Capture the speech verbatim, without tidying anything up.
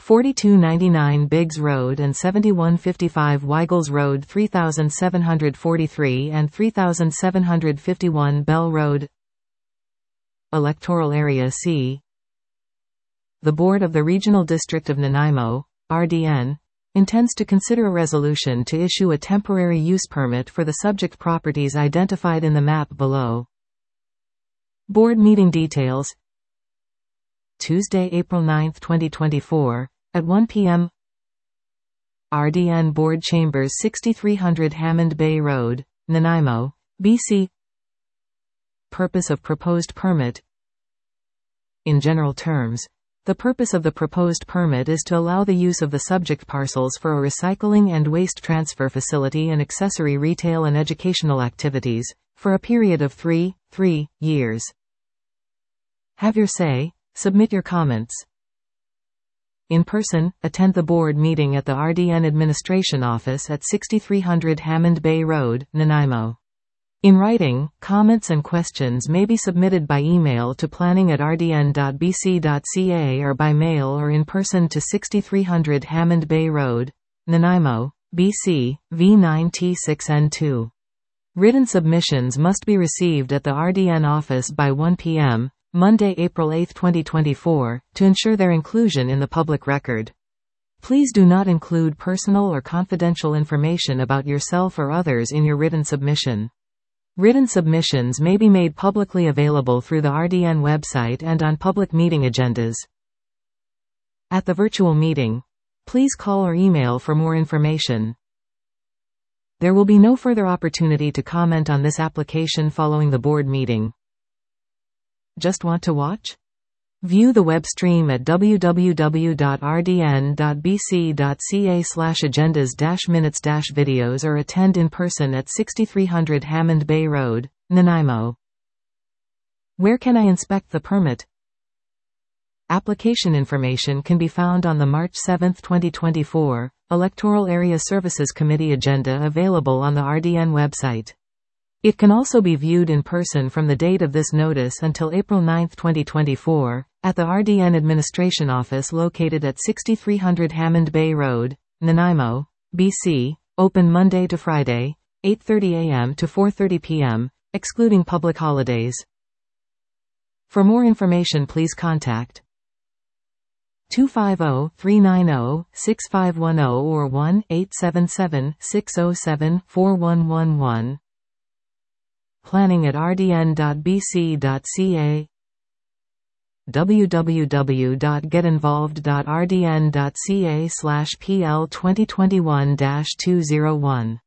forty-two ninety-nine Biggs Road and seventy-one fifty-five Weigels Road, three thousand seven hundred forty-three and three thousand seven hundred fifty-one Bell Road. Electoral Area C. The Board of the Regional District of Nanaimo, R D N, intends to consider a resolution to issue a temporary use permit for the subject properties identified in the map below. Board meeting details. Tuesday, April ninth, twenty twenty-four, at one p m R D N Board Chambers, sixty-three hundred Hammond Bay Road, Nanaimo, B C. Purpose of proposed permit. In general terms, the purpose of the proposed permit is to allow the use of the subject parcels for a recycling and waste transfer facility and accessory retail and educational activities, for a period of three, three years. Have your say, submit your comments. In person, attend the board meeting at the R D N Administration Office at sixty-three hundred Hammond Bay Road, Nanaimo. In writing, comments and questions may be submitted by email to planning at r d n dot b c dot c a or by mail or in person to sixty-three hundred Hammond Bay Road, Nanaimo, B C, V nine T six N two. Written submissions must be received at the R D N office by one p m, Monday, April eighth, twenty twenty-four, to ensure their inclusion in the public record. Please do not include personal or confidential information about yourself or others in your written submission. Written submissions may be made publicly available through the R D N website and on public meeting agendas. At the virtual meeting, please call or email for more information. There will be no further opportunity to comment on this application following the board meeting. Just want to watch? View the web stream at w w w dot r d n dot b c dot c a slash agendas dash minutes dash videos or attend in person at sixty-three hundred Hammond Bay Road, Nanaimo. Where can I inspect the permit? Application information can be found on the March seventh, twenty twenty-four, Electoral Area Services Committee agenda available on the R D N website. It can also be viewed in person from the date of this notice until April ninth, twenty twenty-four, at the R D N Administration Office located at sixty-three hundred Hammond Bay Road, Nanaimo, B C, open Monday to Friday, eight thirty a m to four thirty p m, excluding public holidays. For more information, please contact two five zero, three nine zero, six five one zero or one eight seven seven, six zero seven, four one one one. Planning at r d n dot b c dot c a. w w w dot get involved dot r d n dot c a slash p l twenty twenty-one dash two oh one